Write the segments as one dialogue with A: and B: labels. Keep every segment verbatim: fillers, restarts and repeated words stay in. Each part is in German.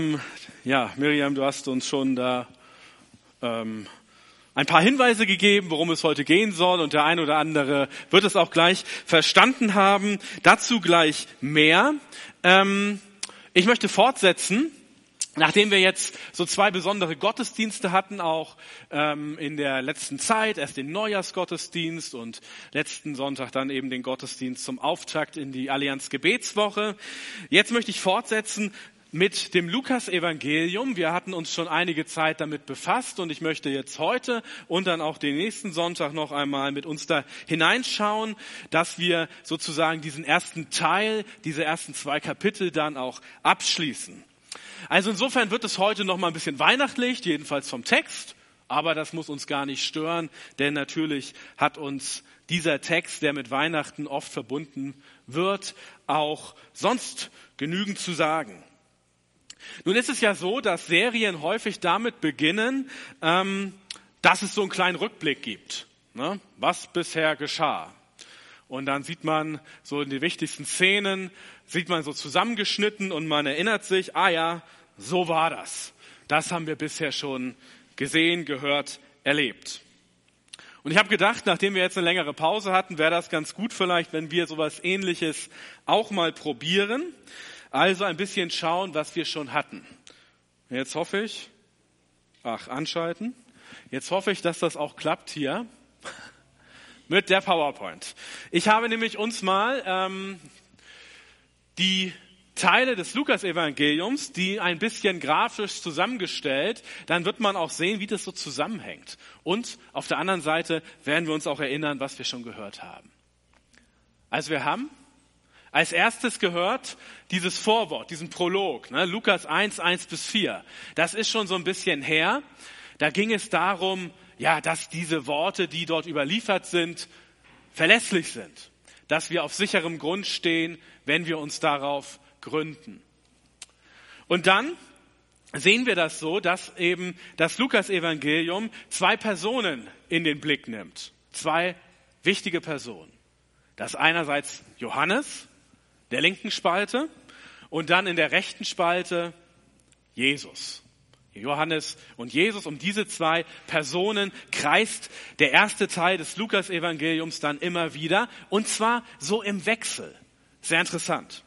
A: Ja, Miriam, du hast uns schon da ähm, ein paar Hinweise gegeben, worum es heute gehen soll, und der eine oder andere wird es auch gleich verstanden haben. Dazu gleich mehr. Ähm, ich möchte fortsetzen, nachdem wir jetzt so zwei besondere Gottesdienste hatten, auch ähm, in der letzten Zeit, erst den Neujahrsgottesdienst und letzten Sonntag dann eben den Gottesdienst zum Auftakt in die Allianz Gebetswoche. Jetzt möchte ich fortsetzen mit dem Lukas-Evangelium. Wir hatten uns schon einige Zeit damit befasst und ich möchte jetzt heute und dann auch den nächsten Sonntag noch einmal mit uns da hineinschauen, dass wir sozusagen diesen ersten Teil, diese ersten zwei Kapitel dann auch abschließen. Also insofern wird es heute noch mal ein bisschen weihnachtlich, jedenfalls vom Text, aber das muss uns gar nicht stören, denn natürlich hat uns dieser Text, der mit Weihnachten oft verbunden wird, auch sonst genügend zu sagen. Nun ist es ja so, dass Serien häufig damit beginnen, ähm, dass es so einen kleinen Rückblick gibt, ne? Was bisher geschah. Und dann sieht man so in die wichtigsten Szenen, sieht man so zusammengeschnitten und man erinnert sich, ah ja, so war das. Das haben wir bisher schon gesehen, gehört, erlebt. Und ich habe gedacht, nachdem wir jetzt eine längere Pause hatten, wäre das ganz gut vielleicht, wenn wir sowas Ähnliches auch mal probieren. Also ein bisschen schauen, was wir schon hatten. Jetzt hoffe ich, ach, anschalten. Jetzt hoffe ich, dass das auch klappt hier mit der PowerPoint. Ich habe nämlich uns mal ähm, die Teile des Lukas-Evangeliums, die ein bisschen grafisch zusammengestellt, dann wird man auch sehen, wie das so zusammenhängt. Und auf der anderen Seite werden wir uns auch erinnern, was wir schon gehört haben. Also wir haben als erstes gehört dieses Vorwort, diesen Prolog, ne, Lukas eins, eins bis vier. Das ist schon so ein bisschen her. Da ging es darum, ja, dass diese Worte, die dort überliefert sind, verlässlich sind. Dass wir auf sicherem Grund stehen, wenn wir uns darauf gründen. Und dann sehen wir das so, dass eben das Lukas-Evangelium zwei Personen in den Blick nimmt. Zwei wichtige Personen. Das ist einerseits Johannes, der linken Spalte, und dann in der rechten Spalte Jesus. Johannes und Jesus, um diese zwei Personen kreist der erste Teil des Lukas-Evangeliums dann immer wieder, und zwar so im Wechsel. Sehr interessant.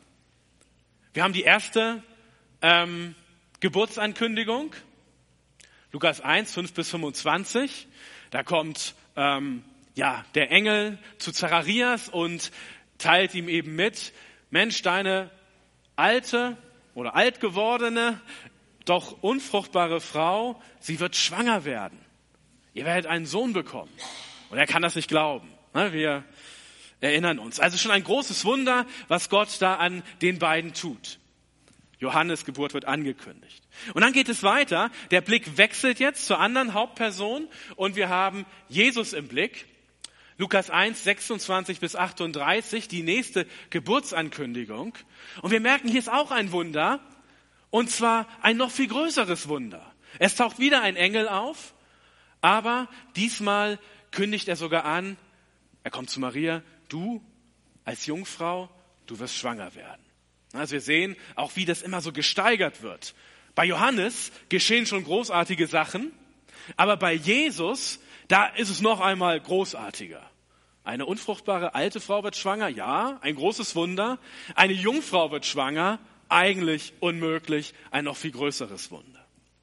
A: Wir haben die erste ähm, Geburtsankündigung, Lukas eins, fünf bis fünfundzwanzig. Da kommt ähm, ja der Engel zu Zacharias und teilt ihm eben mit: Mensch, deine alte oder alt gewordene, doch unfruchtbare Frau, sie wird schwanger werden. Ihr werdet einen Sohn bekommen. Und er kann das nicht glauben. Wir erinnern uns. Also schon ein großes Wunder, was Gott da an den beiden tut. Johannes' Geburt wird angekündigt. Und dann geht es weiter. Der Blick wechselt jetzt zur anderen Hauptperson und wir haben Jesus im Blick. Lukas eins, sechsundzwanzig bis achtunddreißig, die nächste Geburtsankündigung. Und wir merken, hier ist auch ein Wunder, und zwar ein noch viel größeres Wunder. Es taucht wieder ein Engel auf, aber diesmal kündigt er sogar an, er kommt zu Maria: Du als Jungfrau, du wirst schwanger werden. Also wir sehen auch, wie das immer so gesteigert wird. Bei Johannes geschehen schon großartige Sachen, aber bei Jesus, da ist es noch einmal großartiger. Eine unfruchtbare alte Frau wird schwanger, ja, ein großes Wunder. Eine Jungfrau wird schwanger, eigentlich unmöglich, ein noch viel größeres Wunder.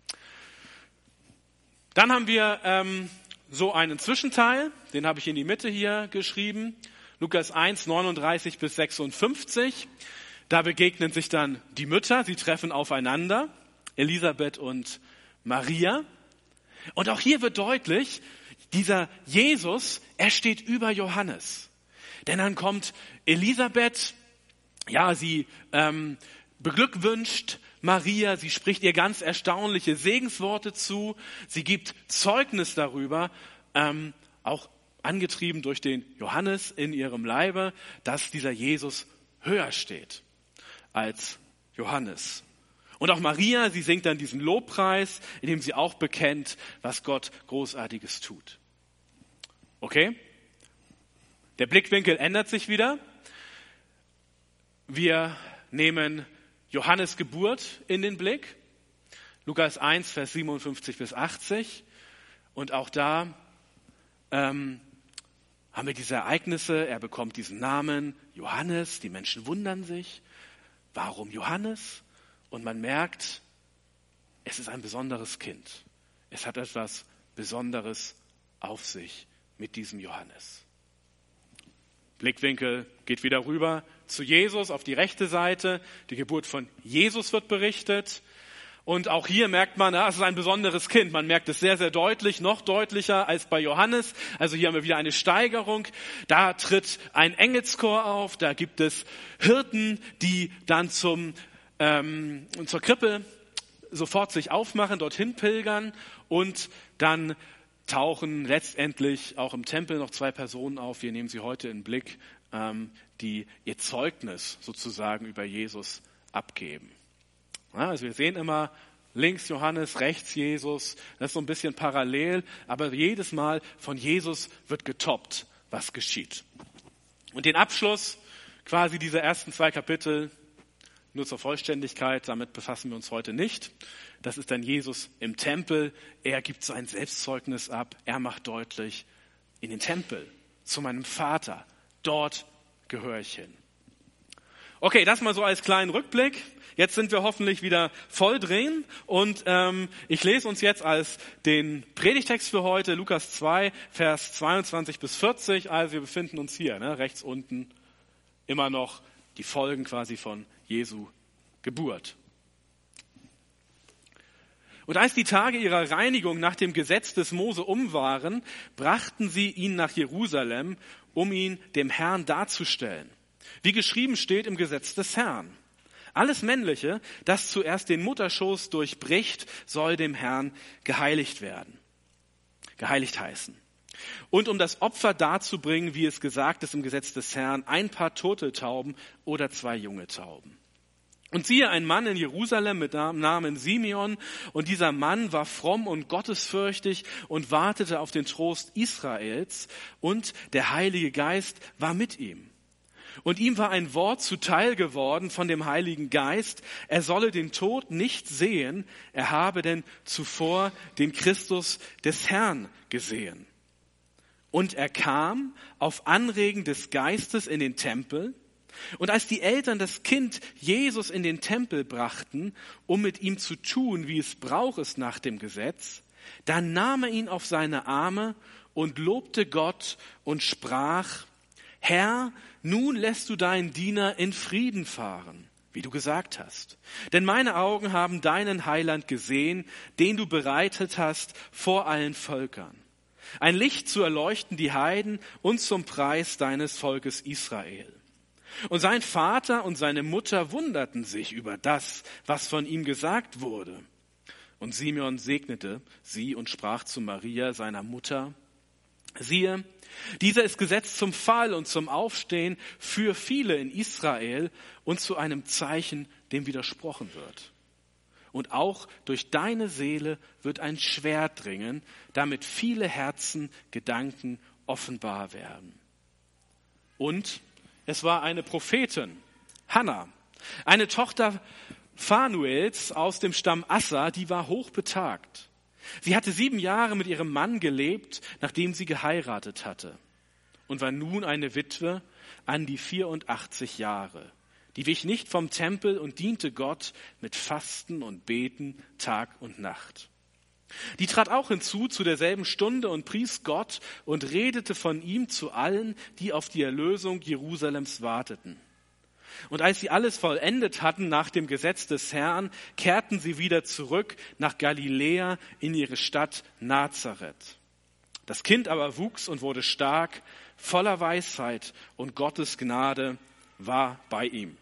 A: Dann haben wir ähm, so einen Zwischenteil, den habe ich in die Mitte hier geschrieben. Lukas eins, neununddreißig bis sechsundfünfzig. Da begegnen sich dann die Mütter, sie treffen aufeinander, Elisabeth und Maria. Und auch hier wird deutlich, dieser Jesus, er steht über Johannes. Denn dann kommt Elisabeth, ja, sie ähm, beglückwünscht Maria, sie spricht ihr ganz erstaunliche Segensworte zu, sie gibt Zeugnis darüber, ähm, auch angetrieben durch den Johannes in ihrem Leibe, dass dieser Jesus höher steht als Johannes. Und auch Maria, sie singt dann diesen Lobpreis, in dem sie auch bekennt, was Gott Großartiges tut. Okay? Der Blickwinkel ändert sich wieder. Wir nehmen Johannes' Geburt in den Blick. Lukas eins, Vers siebenundfünfzig bis achtzig. Und auch da ähm, haben wir diese Ereignisse. Er bekommt diesen Namen Johannes. Die Menschen wundern sich. Warum Johannes? Und man merkt, es ist ein besonderes Kind. Es hat etwas Besonderes auf sich mit diesem Johannes. Blickwinkel geht wieder rüber zu Jesus auf die rechte Seite. Die Geburt von Jesus wird berichtet. Und auch hier merkt man, ja, es ist ein besonderes Kind. Man merkt es sehr, sehr deutlich, noch deutlicher als bei Johannes. Also hier haben wir wieder eine Steigerung. Da tritt ein Engelschor auf. Da gibt es Hirten, die dann zum, ähm, zur Krippe sofort sich aufmachen, dorthin pilgern. Und dann tauchen letztendlich auch im Tempel noch zwei Personen auf. Wir nehmen sie heute in den Blick, ähm, die ihr Zeugnis sozusagen über Jesus abgeben. Ja, also wir sehen immer links Johannes, rechts Jesus. Das ist so ein bisschen parallel, aber jedes Mal von Jesus wird getoppt, was geschieht. Und den Abschluss quasi dieser ersten zwei Kapitel, nur zur Vollständigkeit, damit befassen wir uns heute nicht. Das ist dann Jesus im Tempel. Er gibt sein Selbstzeugnis ab. Er macht deutlich, in den Tempel, zu meinem Vater. Dort gehöre ich hin. Okay, das mal so als kleinen Rückblick. Jetzt sind wir hoffentlich wieder voll drin. Und ähm, ich lese uns jetzt als den Predigtext für heute, Lukas zwei, Vers zweiundzwanzig bis vierzig. Also wir befinden uns hier, ne, rechts unten, immer noch die Folgen quasi von Jesu Geburt. Und als die Tage ihrer Reinigung nach dem Gesetz des Mose um waren, brachten sie ihn nach Jerusalem, um ihn dem Herrn darzustellen. Wie geschrieben steht im Gesetz des Herrn. Alles Männliche, das zuerst den Mutterschoß durchbricht, soll dem Herrn geheiligt werden. Geheiligt heißen. Und um das Opfer darzubringen, wie es gesagt ist im Gesetz des Herrn, ein paar tote Tauben oder zwei junge Tauben. Und siehe, ein Mann in Jerusalem mit Namen Simeon, und dieser Mann war fromm und gottesfürchtig und wartete auf den Trost Israels, und der Heilige Geist war mit ihm. Und ihm war ein Wort zuteil geworden von dem Heiligen Geist, er solle den Tod nicht sehen, er habe denn zuvor den Christus des Herrn gesehen. Und er kam auf Anregen des Geistes in den Tempel. Und als die Eltern das Kind Jesus in den Tempel brachten, um mit ihm zu tun, wie es Brauch ist nach dem Gesetz, dann nahm er ihn auf seine Arme und lobte Gott und sprach: Herr, nun lässt du deinen Diener in Frieden fahren, wie du gesagt hast. Denn meine Augen haben deinen Heiland gesehen, den du bereitet hast vor allen Völkern. Ein Licht zu erleuchten die Heiden und zum Preis deines Volkes Israel. Und sein Vater und seine Mutter wunderten sich über das, was von ihm gesagt wurde. Und Simeon segnete sie und sprach zu Maria, seiner Mutter: Siehe, dieser ist gesetzt zum Fall und zum Aufstehen für viele in Israel und zu einem Zeichen, dem widersprochen wird. Und auch durch deine Seele wird ein Schwert dringen, damit viele Herzen, Gedanken offenbar werden. Und es war eine Prophetin, Hannah, eine Tochter Phanuels aus dem Stamm Assa, die war hochbetagt. Sie hatte sieben Jahre mit ihrem Mann gelebt, nachdem sie geheiratet hatte, und war nun eine Witwe an die vierundachtzig Jahre. Die wich nicht vom Tempel und diente Gott mit Fasten und Beten Tag und Nacht. Die trat auch hinzu zu derselben Stunde und pries Gott und redete von ihm zu allen, die auf die Erlösung Jerusalems warteten. Und als sie alles vollendet hatten nach dem Gesetz des Herrn, kehrten sie wieder zurück nach Galiläa in ihre Stadt Nazareth. Das Kind aber wuchs und wurde stark, voller Weisheit, und Gottes Gnade war bei ihm.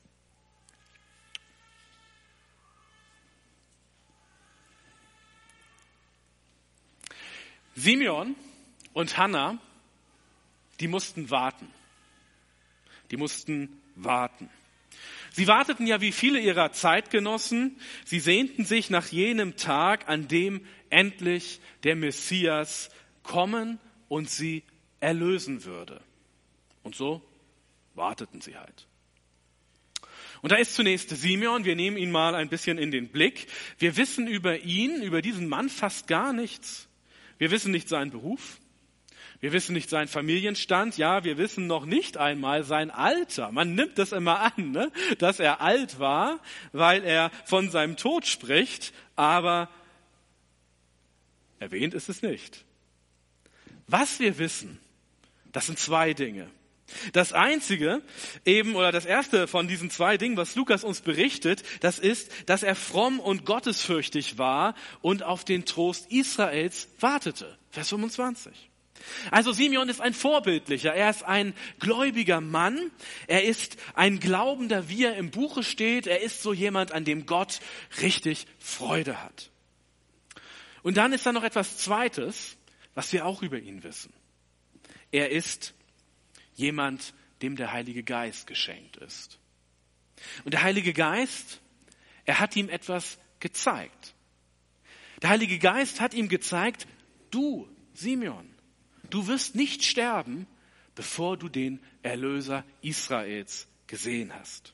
A: Simeon und Hannah, die mussten warten. Die mussten warten. Sie warteten ja wie viele ihrer Zeitgenossen. Sie sehnten sich nach jenem Tag, an dem endlich der Messias kommen und sie erlösen würde. Und so warteten sie halt. Und da ist zunächst Simeon, wir nehmen ihn mal ein bisschen in den Blick. Wir wissen über ihn, über diesen Mann fast gar nichts. Wir wissen nicht seinen Beruf. Wir wissen nicht seinen Familienstand. Ja, wir wissen noch nicht einmal sein Alter. Man nimmt das immer an, ne? Dass er alt war, weil er von seinem Tod spricht, aber erwähnt ist es nicht. Was wir wissen, das sind zwei Dinge. Das einzige eben, oder das erste von diesen zwei Dingen, was Lukas uns berichtet, das ist, dass er fromm und gottesfürchtig war und auf den Trost Israels wartete. Vers fünfundzwanzig. Also Simeon ist ein Vorbildlicher, er ist ein gläubiger Mann, er ist ein Glaubender, wie er im Buche steht, er ist so jemand, an dem Gott richtig Freude hat. Und dann ist da noch etwas Zweites, was wir auch über ihn wissen. Er ist jemand, dem der Heilige Geist geschenkt ist. Und der Heilige Geist, er hat ihm etwas gezeigt. Der Heilige Geist hat ihm gezeigt, du, Simeon, du wirst nicht sterben, bevor du den Erlöser Israels gesehen hast.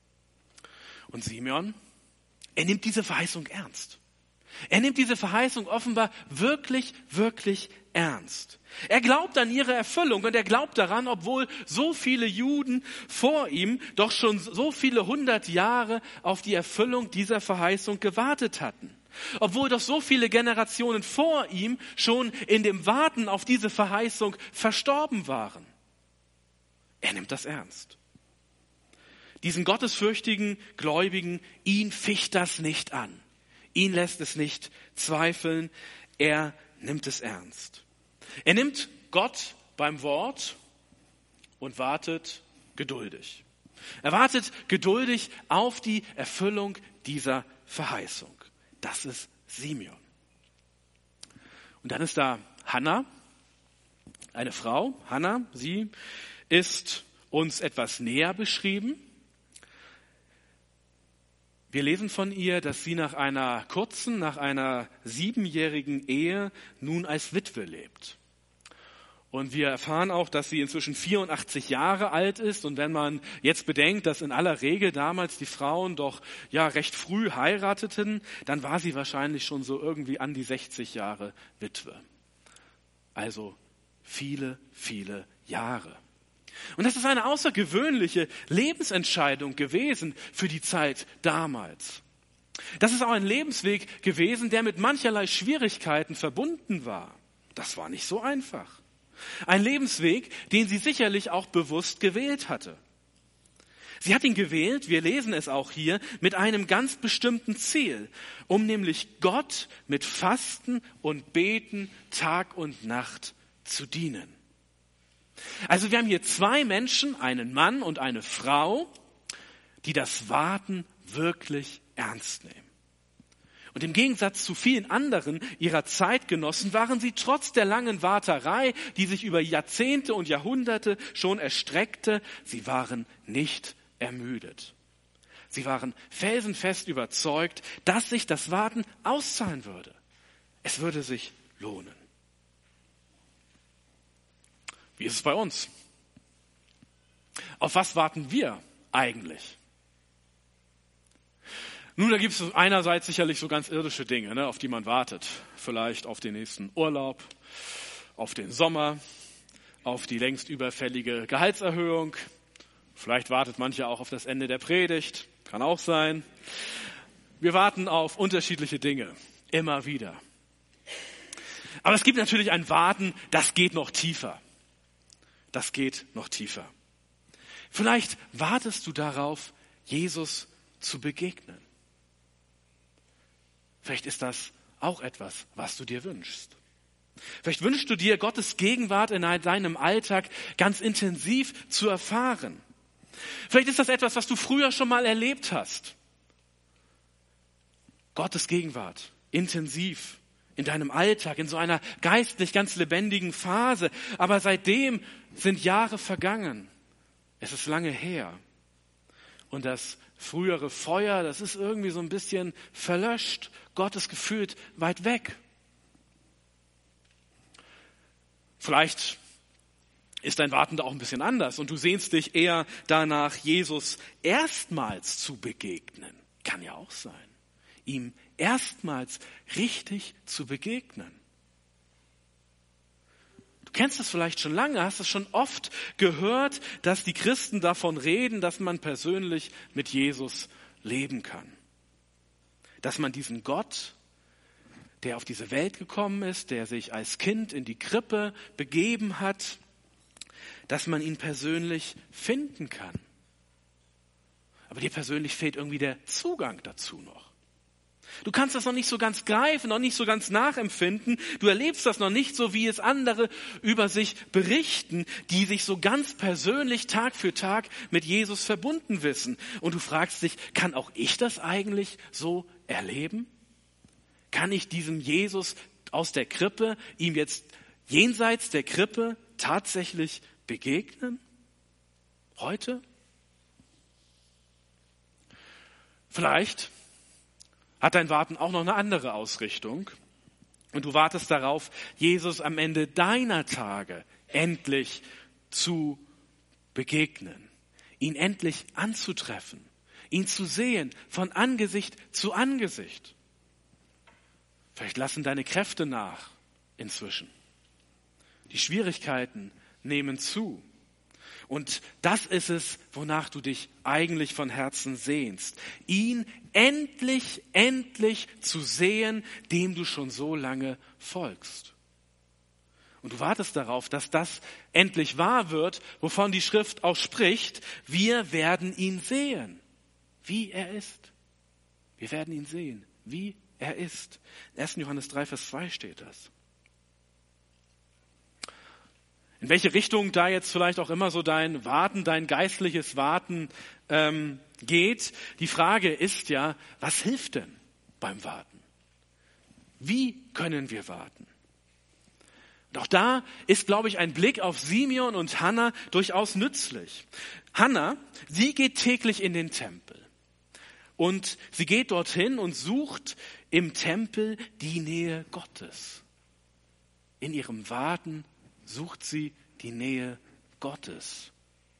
A: Und Simeon, er nimmt diese Verheißung ernst. Er nimmt diese Verheißung offenbar wirklich, wirklich ernst. Er glaubt an ihre Erfüllung und er glaubt daran, obwohl so viele Juden vor ihm doch schon so viele hundert Jahre auf die Erfüllung dieser Verheißung gewartet hatten. Obwohl doch so viele Generationen vor ihm schon in dem Warten auf diese Verheißung verstorben waren. Er nimmt das ernst. Diesen gottesfürchtigen Gläubigen, ihn ficht das nicht an. Ihn lässt es nicht zweifeln. Er nimmt es ernst. Er nimmt Gott beim Wort und wartet geduldig. Er wartet geduldig auf die Erfüllung dieser Verheißung. Das ist Simeon. Und dann ist da Hannah, eine Frau. Hannah, sie ist uns etwas näher beschrieben. Wir lesen von ihr, dass sie nach einer kurzen, nach einer siebenjährigen Ehe nun als Witwe lebt. Und wir erfahren auch, dass sie inzwischen vierundachtzig Jahre alt ist. Und wenn man jetzt bedenkt, dass in aller Regel damals die Frauen doch ja recht früh heirateten, dann war sie wahrscheinlich schon so irgendwie an die sechzig Jahre Witwe. Also viele, viele Jahre. Und das ist eine außergewöhnliche Lebensentscheidung gewesen für die Zeit damals. Das ist auch ein Lebensweg gewesen, der mit mancherlei Schwierigkeiten verbunden war. Das war nicht so einfach. Ein Lebensweg, den sie sicherlich auch bewusst gewählt hatte. Sie hat ihn gewählt, wir lesen es auch hier, mit einem ganz bestimmten Ziel, um nämlich Gott mit Fasten und Beten Tag und Nacht zu dienen. Also wir haben hier zwei Menschen, einen Mann und eine Frau, die das Warten wirklich ernst nehmen. Und im Gegensatz zu vielen anderen ihrer Zeitgenossen waren sie trotz der langen Warterei, die sich über Jahrzehnte und Jahrhunderte schon erstreckte, sie waren nicht ermüdet. Sie waren felsenfest überzeugt, dass sich das Warten auszahlen würde. Es würde sich lohnen. Wie ist es bei uns? Auf was warten wir eigentlich? Nun, da gibt es einerseits sicherlich so ganz irdische Dinge, ne, auf die man wartet. Vielleicht auf den nächsten Urlaub, auf den Sommer, auf die längst überfällige Gehaltserhöhung. Vielleicht wartet mancher auch auf das Ende der Predigt. Kann auch sein. Wir warten auf unterschiedliche Dinge. Immer wieder. Aber es gibt natürlich ein Warten, das geht noch tiefer. Das geht noch tiefer. Vielleicht wartest du darauf, Jesus zu begegnen. Vielleicht ist das auch etwas, was du dir wünschst. Vielleicht wünschst du dir, Gottes Gegenwart in deinem Alltag ganz intensiv zu erfahren. Vielleicht ist das etwas, was du früher schon mal erlebt hast. Gottes Gegenwart intensiv in deinem Alltag, in so einer geistlich ganz lebendigen Phase. Aber seitdem sind Jahre vergangen. Es ist lange her. Und das frühere Feuer, das ist irgendwie so ein bisschen verlöscht. Gott ist gefühlt weit weg. Vielleicht ist dein Warten da auch ein bisschen anders und du sehnst dich eher danach, Jesus erstmals zu begegnen. Kann ja auch sein. Ihm erstmals richtig zu begegnen. Du kennst es vielleicht schon lange, hast es schon oft gehört, dass die Christen davon reden, dass man persönlich mit Jesus leben kann. Dass man diesen Gott, der auf diese Welt gekommen ist, der sich als Kind in die Krippe begeben hat, dass man ihn persönlich finden kann. Aber dir persönlich fehlt irgendwie der Zugang dazu noch. Du kannst das noch nicht so ganz greifen, noch nicht so ganz nachempfinden. Du erlebst das noch nicht so, wie es andere über sich berichten, die sich so ganz persönlich Tag für Tag mit Jesus verbunden wissen. Und du fragst dich, kann auch ich das eigentlich so erleben? Kann ich diesem Jesus aus der Krippe, ihm jetzt jenseits der Krippe tatsächlich begegnen? Heute? Vielleicht hat dein Warten auch noch eine andere Ausrichtung und du wartest darauf, Jesus am Ende deiner Tage endlich zu begegnen, ihn endlich anzutreffen, ihn zu sehen von Angesicht zu Angesicht. Vielleicht lassen deine Kräfte nach inzwischen. Die Schwierigkeiten nehmen zu. Und das ist es, wonach du dich eigentlich von Herzen sehnst. Ihn endlich, endlich zu sehen, dem du schon so lange folgst. Und du wartest darauf, dass das endlich wahr wird, wovon die Schrift auch spricht. Wir werden ihn sehen, wie er ist. Wir werden ihn sehen, wie er ist. In ersten Johannes drei, Vers zwei steht das. In welche Richtung da jetzt vielleicht auch immer so dein Warten, dein geistliches Warten ähm, geht. Die Frage ist ja, was hilft denn beim Warten? Wie können wir warten? Und auch da ist, glaube ich, ein Blick auf Simeon und Hannah durchaus nützlich. Hannah, sie geht täglich in den Tempel. Und sie geht dorthin und sucht im Tempel die Nähe Gottes. In ihrem Warten sucht sie die Nähe Gottes.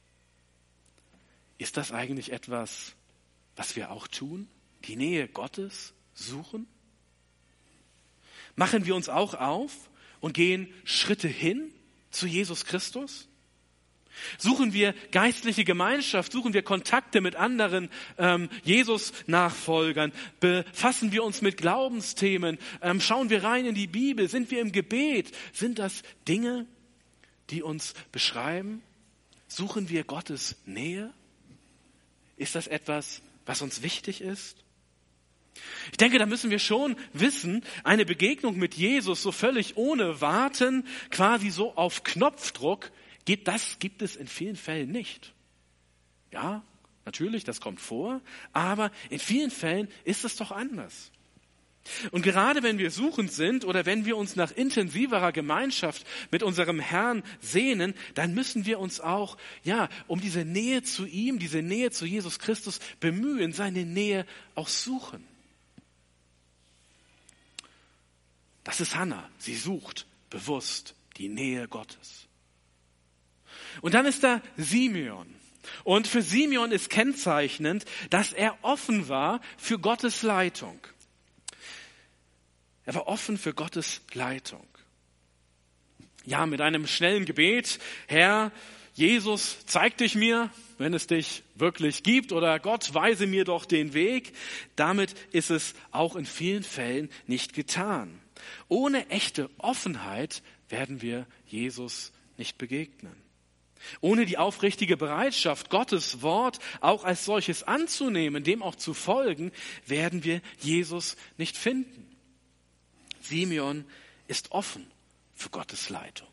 A: Ist das eigentlich etwas, was wir auch tun? Die Nähe Gottes suchen? Machen wir uns auch auf und gehen Schritte hin zu Jesus Christus? Suchen wir geistliche Gemeinschaft, suchen wir Kontakte mit anderen ähm, Jesus-Nachfolgern, befassen wir uns mit Glaubensthemen, ähm, schauen wir rein in die Bibel, sind wir im Gebet? Sind das Dinge, die uns beschreiben? Suchen wir Gottes Nähe? Ist das etwas, was uns wichtig ist? Ich denke, da müssen wir schon wissen, eine Begegnung mit Jesus so völlig ohne Warten, quasi so auf Knopfdruck, geht, das gibt es in vielen Fällen nicht. Ja, natürlich, das kommt vor, aber in vielen Fällen ist es doch anders. Und gerade wenn wir suchend sind oder wenn wir uns nach intensiverer Gemeinschaft mit unserem Herrn sehnen, dann müssen wir uns auch, ja, um diese Nähe zu ihm, diese Nähe zu Jesus Christus bemühen, seine Nähe auch suchen. Das ist Hannah. Sie sucht bewusst die Nähe Gottes. Und dann ist da Simeon. Und für Simeon ist kennzeichnend, dass er offen war für Gottes Leitung. Er war offen für Gottes Leitung. Ja, mit einem schnellen Gebet, Herr, Jesus, zeig dich mir, wenn es dich wirklich gibt, oder Gott, weise mir doch den Weg. Damit ist es auch in vielen Fällen nicht getan. Ohne echte Offenheit werden wir Jesus nicht begegnen. Ohne die aufrichtige Bereitschaft, Gottes Wort auch als solches anzunehmen, dem auch zu folgen, werden wir Jesus nicht finden. Simeon ist offen für Gottes Leitung.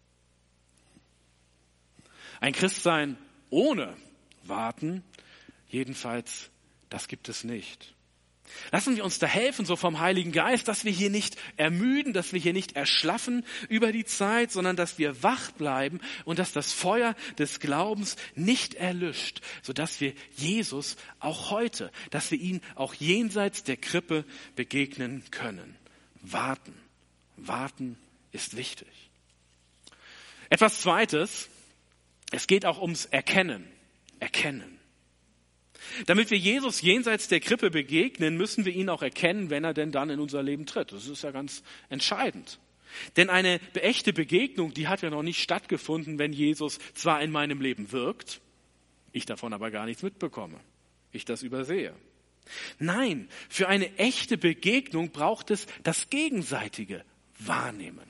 A: Ein Christsein ohne Warten, jedenfalls, das gibt es nicht. Lassen wir uns da helfen, so vom Heiligen Geist, dass wir hier nicht ermüden, dass wir hier nicht erschlaffen über die Zeit, sondern dass wir wach bleiben und dass das Feuer des Glaubens nicht erlischt, sodass wir Jesus auch heute, dass wir ihn auch jenseits der Krippe begegnen können. Warten. Warten ist wichtig. Etwas Zweites, Es geht auch ums Erkennen. Erkennen. Damit wir Jesus jenseits der Krippe begegnen, müssen wir ihn auch erkennen, wenn er denn dann in unser Leben tritt. Das ist ja ganz entscheidend. Denn eine echte Begegnung, die hat ja noch nicht stattgefunden, wenn Jesus zwar in meinem Leben wirkt, ich davon aber gar nichts mitbekomme, ich das übersehe. Nein, für eine echte Begegnung braucht es das gegenseitige Wahrnehmen.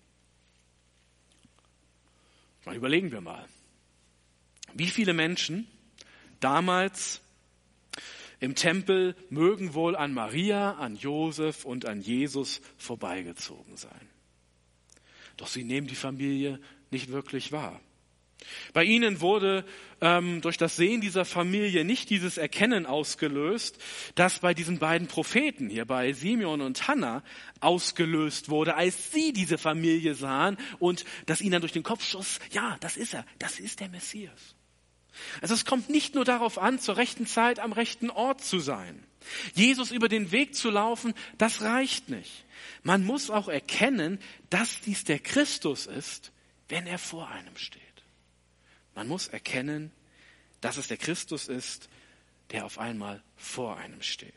A: Mal überlegen wir mal, wie viele Menschen damals im Tempel mögen wohl an Maria, an Josef und an Jesus vorbeigezogen sein. Doch sie nehmen die Familie nicht wirklich wahr. Bei ihnen wurde ähm, durch das Sehen dieser Familie nicht dieses Erkennen ausgelöst, das bei diesen beiden Propheten hier, bei Simeon und Hannah, ausgelöst wurde, als sie diese Familie sahen und das ihnen dann durch den Kopf schoss, ja, das ist er, das ist der Messias. Also es kommt nicht nur darauf an, zur rechten Zeit am rechten Ort zu sein. Jesus über den Weg zu laufen, das reicht nicht. Man muss auch erkennen, dass dies der Christus ist, wenn er vor einem steht. Man muss erkennen, dass es der Christus ist, der auf einmal vor einem steht.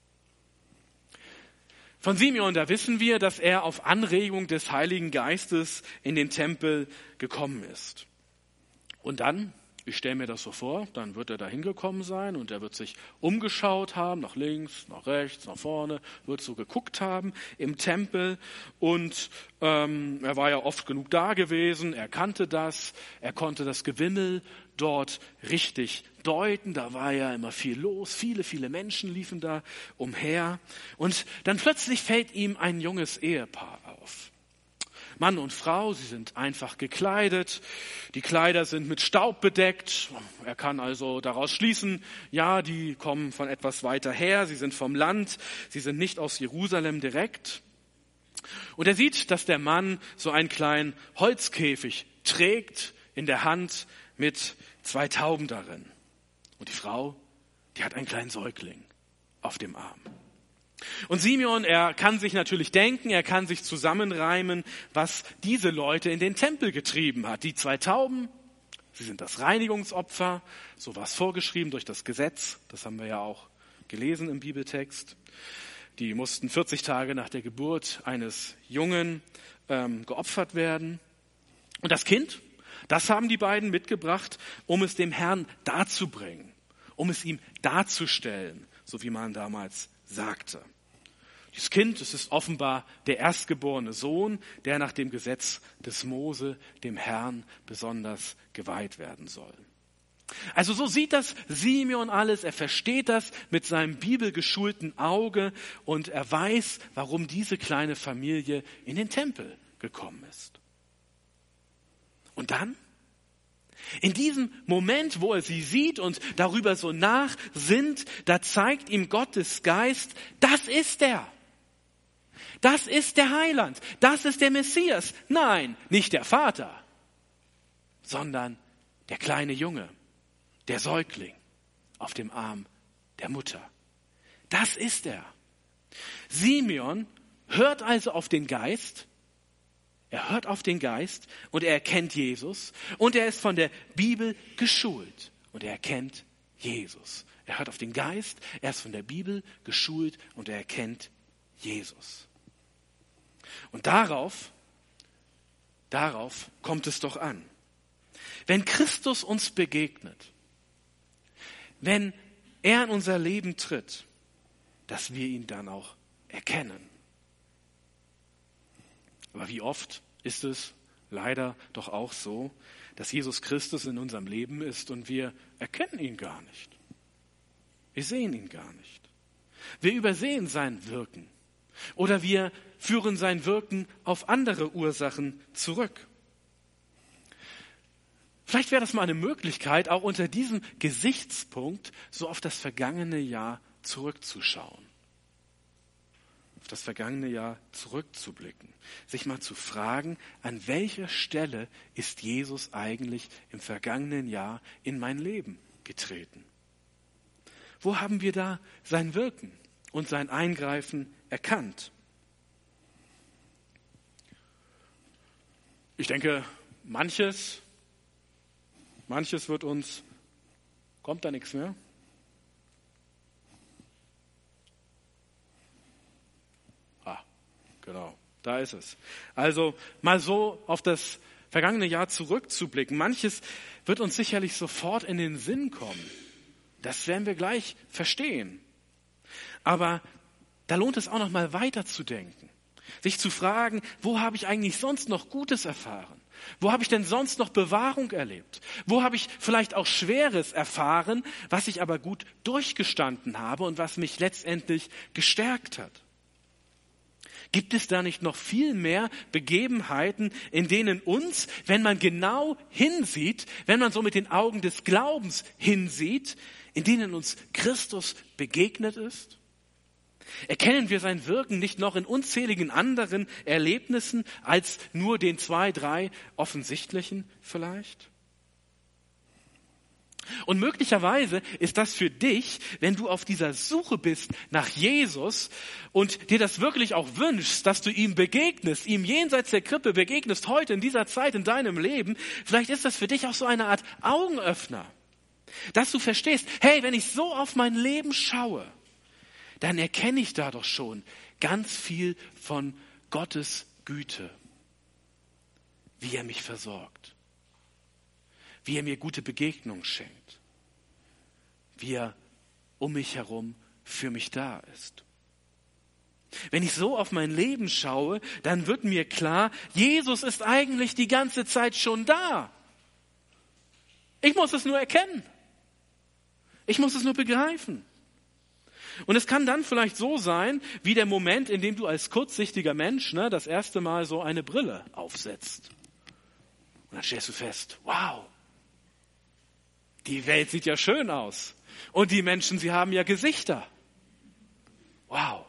A: Von Simeon, da wissen wir, dass er auf Anregung des Heiligen Geistes in den Tempel gekommen ist. Und dann, ich stelle mir das so vor, dann wird er da hingekommen sein und er wird sich umgeschaut haben, nach links, nach rechts, nach vorne, wird so geguckt haben im Tempel und ähm, er war ja oft genug da gewesen, er kannte das, er konnte das Gewimmel dort richtig deuten, da war ja immer viel los, viele, viele Menschen liefen da umher und dann plötzlich fällt ihm ein junges Ehepaar auf. Mann und Frau, sie sind einfach gekleidet, die Kleider sind mit Staub bedeckt. Er kann also daraus schließen, ja, die kommen von etwas weiter her, sie sind vom Land, sie sind nicht aus Jerusalem direkt. Und er sieht, dass der Mann so einen kleinen Holzkäfig trägt in der Hand mit zwei Tauben darin. Und die Frau, die hat einen kleinen Säugling auf dem Arm. Und Simeon, er kann sich natürlich denken, er kann sich zusammenreimen, was diese Leute in den Tempel getrieben hat. Die zwei Tauben, sie sind das Reinigungsopfer, so war es vorgeschrieben durch das Gesetz, das haben wir ja auch gelesen im Bibeltext. Die mussten vierzig Tage nach der Geburt eines Jungen ähm, geopfert werden. Und das Kind, das haben die beiden mitgebracht, um es dem Herrn darzubringen, um es ihm darzustellen, so wie man damals sagte. Dieses Kind, es ist offenbar der erstgeborene Sohn, der nach dem Gesetz des Mose dem Herrn besonders geweiht werden soll. Also so sieht das Simeon alles, er versteht das mit seinem bibelgeschulten Auge und er weiß, warum diese kleine Familie in den Tempel gekommen ist. Und dann? In diesem Moment, wo er sie sieht und darüber so nachsinnt, da zeigt ihm Gottes Geist, das ist er. Das ist der Heiland. Das ist der Messias. Nein, nicht der Vater, sondern der kleine Junge, der Säugling auf dem Arm der Mutter. Das ist er. Simeon hört also auf den Geist. Er hört auf den Geist und er erkennt Jesus und er ist von der Bibel geschult und er erkennt Jesus. Er hört auf den Geist, er ist von der Bibel geschult und er erkennt Jesus. Und darauf, darauf kommt es doch an. Wenn Christus uns begegnet, wenn er in unser Leben tritt, dass wir ihn dann auch erkennen. Aber wie oft ist es leider doch auch so, dass Jesus Christus in unserem Leben ist und wir erkennen ihn gar nicht. Wir sehen ihn gar nicht. Wir übersehen sein Wirken oder wir führen sein Wirken auf andere Ursachen zurück. Vielleicht wäre das mal eine Möglichkeit, auch unter diesem Gesichtspunkt so auf das vergangene Jahr zurückzuschauen. Auf das vergangene Jahr zurückzublicken. Sich mal zu fragen, an welcher Stelle ist Jesus eigentlich im vergangenen Jahr in mein Leben getreten? Wo haben wir da sein Wirken und sein Eingreifen erkannt? Ich denke, manches Manches wird uns, kommt da nichts mehr? Ah, genau, da ist es. Also mal so auf das vergangene Jahr zurückzublicken. Manches wird uns sicherlich sofort in den Sinn kommen. Das werden wir gleich verstehen. Aber da lohnt es auch noch mal weiterzudenken. Sich zu fragen, wo habe ich eigentlich sonst noch Gutes erfahren? Wo habe ich denn sonst noch Bewahrung erlebt? Wo habe ich vielleicht auch Schweres erfahren, was ich aber gut durchgestanden habe und was mich letztendlich gestärkt hat? Gibt es da nicht noch viel mehr Begebenheiten, in denen uns, wenn man genau hinsieht, wenn man so mit den Augen des Glaubens hinsieht, in denen uns Christus begegnet ist? Erkennen wir sein Wirken nicht noch in unzähligen anderen Erlebnissen als nur den zwei, drei offensichtlichen vielleicht? Und möglicherweise ist das für dich, wenn du auf dieser Suche bist nach Jesus und dir das wirklich auch wünschst, dass du ihm begegnest, ihm jenseits der Krippe begegnest, heute in dieser Zeit in deinem Leben, vielleicht ist das für dich auch so eine Art Augenöffner, dass du verstehst, hey, wenn ich so auf mein Leben schaue, dann erkenne ich da doch schon ganz viel von Gottes Güte, wie er mich versorgt, wie er mir gute Begegnungen schenkt, wie er um mich herum für mich da ist. Wenn ich so auf mein Leben schaue, dann wird mir klar, Jesus ist eigentlich die ganze Zeit schon da. Ich muss es nur erkennen. Ich muss es nur begreifen. Und es kann dann vielleicht so sein, wie der Moment, in dem du als kurzsichtiger Mensch ne, das erste Mal so eine Brille aufsetzt. Und dann stellst du fest, wow, die Welt sieht ja schön aus. Und die Menschen, sie haben ja Gesichter. Wow.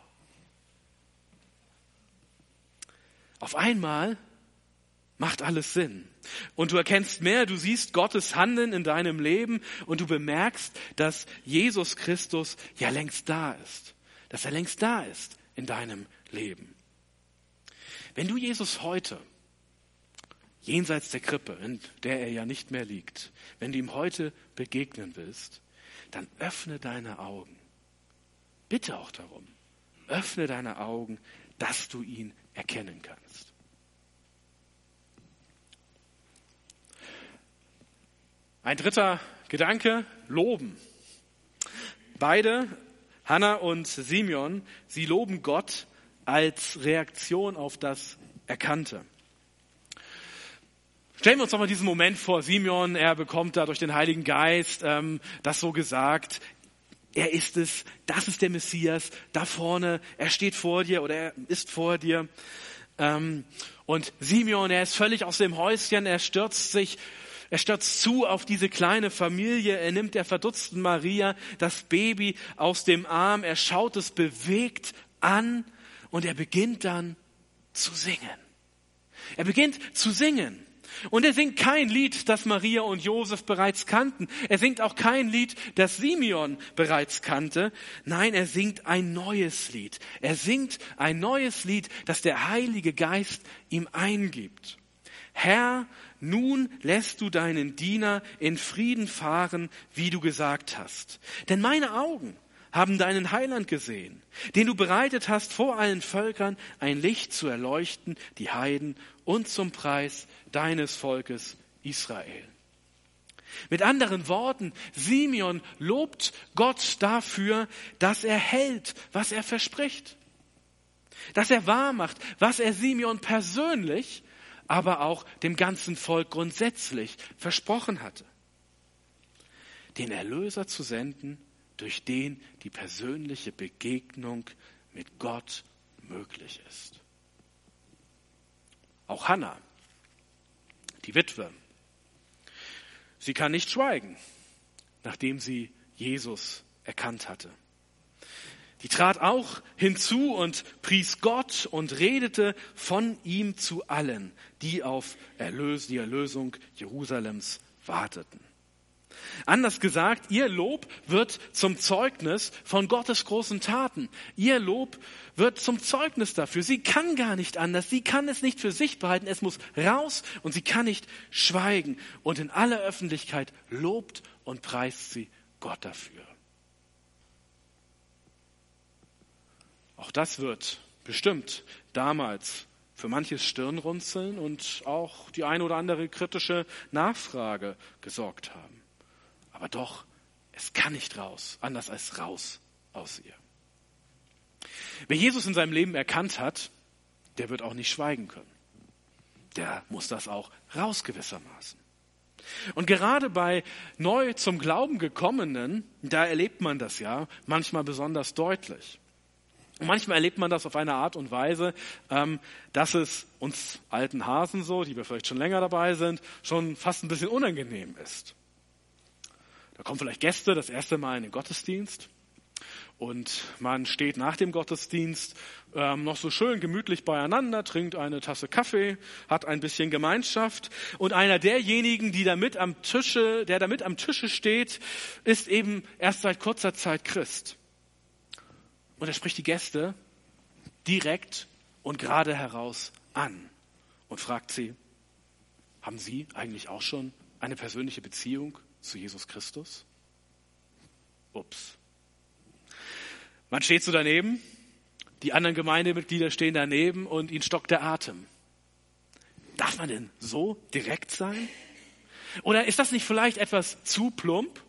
A: Auf einmal macht alles Sinn. Und du erkennst mehr, du siehst Gottes Handeln in deinem Leben und du bemerkst, dass Jesus Christus ja längst da ist. Dass er längst da ist in deinem Leben. Wenn du Jesus heute, jenseits der Krippe, in der er ja nicht mehr liegt, wenn du ihm heute begegnen willst, dann öffne deine Augen. Bitte auch darum. Öffne deine Augen, dass du ihn erkennen kannst. Ein dritter Gedanke, loben. Beide, Hannah und Simeon, sie loben Gott als Reaktion auf das Erkannte. Stellen wir uns doch mal diesen Moment vor. Simeon, er bekommt da durch den Heiligen Geist ähm, das so gesagt. Er ist es, das ist der Messias, da vorne, er steht vor dir oder er ist vor dir. Ähm, und Simeon, er ist völlig aus dem Häuschen, er stürzt sich Er stürzt zu auf diese kleine Familie, er nimmt der verdutzten Maria das Baby aus dem Arm, er schaut es bewegt an und er beginnt dann zu singen. Er beginnt zu singen. Und er singt kein Lied, das Maria und Josef bereits kannten. Er singt auch kein Lied, das Simeon bereits kannte. Nein, er singt ein neues Lied. Er singt ein neues Lied, das der Heilige Geist ihm eingibt. Herr, nun lässt du deinen Diener in Frieden fahren, wie du gesagt hast. Denn meine Augen haben deinen Heiland gesehen, den du bereitet hast vor allen Völkern, ein Licht zu erleuchten, die Heiden und zum Preis deines Volkes Israel. Mit anderen Worten, Simeon lobt Gott dafür, dass er hält, was er verspricht. Dass er wahr macht, was er Simeon persönlich, aber auch dem ganzen Volk grundsätzlich versprochen hatte. Den Erlöser zu senden, durch den die persönliche Begegnung mit Gott möglich ist. Auch Hannah, die Witwe, sie kann nicht schweigen, nachdem sie Jesus erkannt hatte. Die trat auch hinzu und pries Gott und redete von ihm zu allen, die auf Erlös, die Erlösung Jerusalems warteten. Anders gesagt, ihr Lob wird zum Zeugnis von Gottes großen Taten. Ihr Lob wird zum Zeugnis dafür. Sie kann gar nicht anders. Sie kann es nicht für sich behalten. Es muss raus und sie kann nicht schweigen. Und in aller Öffentlichkeit lobt und preist sie Gott dafür. Auch das wird bestimmt damals für manches Stirnrunzeln und auch die eine oder andere kritische Nachfrage gesorgt haben. Aber doch, es kann nicht raus, anders als raus aus ihr. Wer Jesus in seinem Leben erkannt hat, der wird auch nicht schweigen können. Der muss das auch raus gewissermaßen. Und gerade bei neu zum Glauben gekommenen, da erlebt man das ja manchmal besonders deutlich. Und manchmal erlebt man das auf eine Art und Weise, dass es uns alten Hasen so, die wir vielleicht schon länger dabei sind, schon fast ein bisschen unangenehm ist. Da kommen vielleicht Gäste das erste Mal in den Gottesdienst und man steht nach dem Gottesdienst ähm, noch so schön gemütlich beieinander, trinkt eine Tasse Kaffee, hat ein bisschen Gemeinschaft und einer derjenigen, die da mit am Tische, der da mit am Tische steht, ist eben erst seit kurzer Zeit Christ. Und er spricht die Gäste direkt und gerade heraus an und fragt sie, haben Sie eigentlich auch schon eine persönliche Beziehung zu Jesus Christus? Ups. Man steht so daneben, die anderen Gemeindemitglieder stehen daneben und ihnen stockt der Atem. Darf man denn so direkt sein? Oder ist das nicht vielleicht etwas zu plump?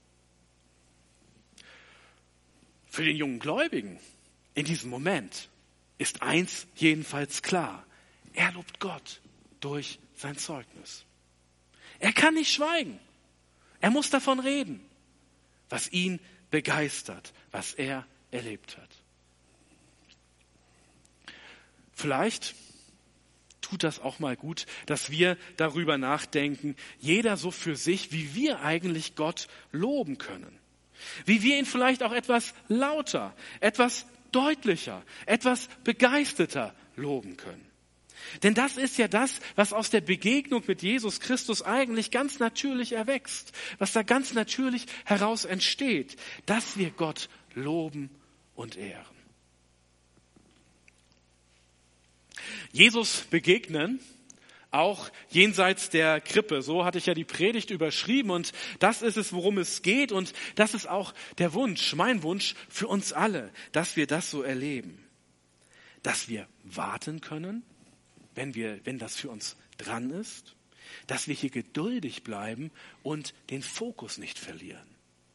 A: Für den jungen Gläubigen in diesem Moment ist eins jedenfalls klar. Er lobt Gott durch sein Zeugnis. Er kann nicht schweigen. Er muss davon reden, was ihn begeistert, was er erlebt hat. Vielleicht tut das auch mal gut, dass wir darüber nachdenken, jeder so für sich, wie wir eigentlich Gott loben können. Wie wir ihn vielleicht auch etwas lauter, etwas deutlicher, etwas begeisterter loben können. Denn das ist ja das, was aus der Begegnung mit Jesus Christus eigentlich ganz natürlich erwächst, was da ganz natürlich heraus entsteht, dass wir Gott loben und ehren. Jesus begegnen, auch jenseits der Krippe. So hatte ich ja die Predigt überschrieben und das ist es, worum es geht und das ist auch der Wunsch, mein Wunsch für uns alle, dass wir das so erleben. Dass wir warten können, wenn wir, wenn das für uns dran ist, dass wir hier geduldig bleiben und den Fokus nicht verlieren.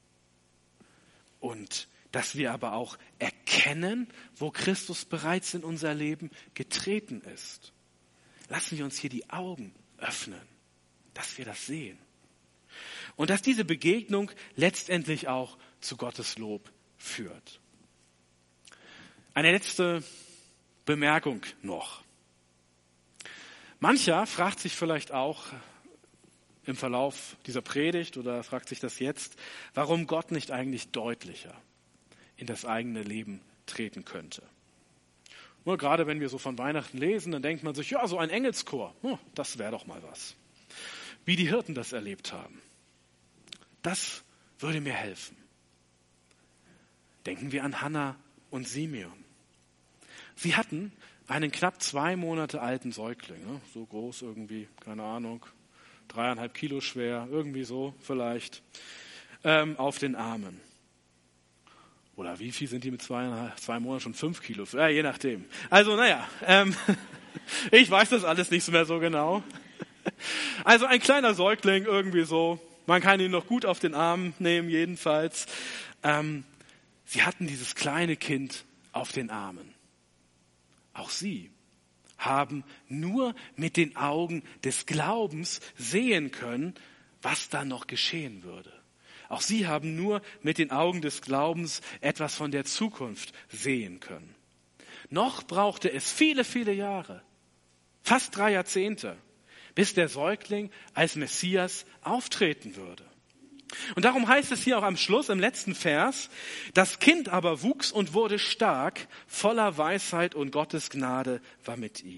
A: Und dass wir aber auch erkennen, wo Christus bereits in unser Leben getreten ist. Lassen wir uns hier die Augen öffnen, dass wir das sehen. Und dass diese Begegnung letztendlich auch zu Gottes Lob führt. Eine letzte Bemerkung noch. Mancher fragt sich vielleicht auch im Verlauf dieser Predigt oder fragt sich das jetzt, warum Gott nicht eigentlich deutlicher in das eigene Leben treten könnte. Nur gerade wenn wir so von Weihnachten lesen, dann denkt man sich, ja, so ein Engelschor, oh, das wäre doch mal was. Wie die Hirten das erlebt haben. Das würde mir helfen. Denken wir an Hannah und Simeon. Sie hatten einen knapp zwei Monate alten Säugling, so groß irgendwie, keine Ahnung, dreieinhalb Kilo schwer, irgendwie so vielleicht, ähm, auf den Armen. Oder wie viel sind die mit zwei, zwei Monaten? Schon fünf Kilo? Ja, je nachdem. Also naja, ähm, ich weiß das alles nicht mehr so genau. Also ein kleiner Säugling irgendwie so. Man kann ihn noch gut auf den Arm nehmen jedenfalls. Ähm, sie hatten dieses kleine Kind auf den Armen. Auch sie haben nur mit den Augen des Glaubens sehen können, was da noch geschehen würde. Auch sie haben nur mit den Augen des Glaubens etwas von der Zukunft sehen können. Noch brauchte es viele, viele Jahre, fast drei Jahrzehnte, bis der Säugling als Messias auftreten würde. Und darum heißt es hier auch am Schluss, im letzten Vers, das Kind aber wuchs und wurde stark, voller Weisheit und Gottes Gnade war mit ihm.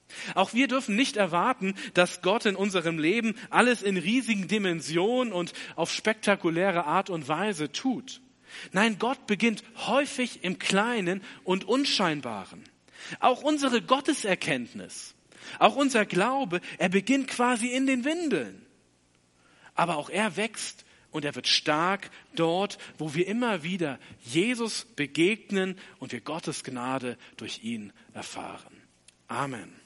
A: Auch wir dürfen nicht erwarten, dass Gott in unserem Leben alles in riesigen Dimensionen und auf spektakuläre Art und Weise tut. Nein, Gott beginnt häufig im Kleinen und Unscheinbaren. Auch unsere Gotteserkenntnis, auch unser Glaube, er beginnt quasi in den Windeln. Aber auch er wächst und er wird stark dort, wo wir immer wieder Jesus begegnen und wir Gottes Gnade durch ihn erfahren. Amen.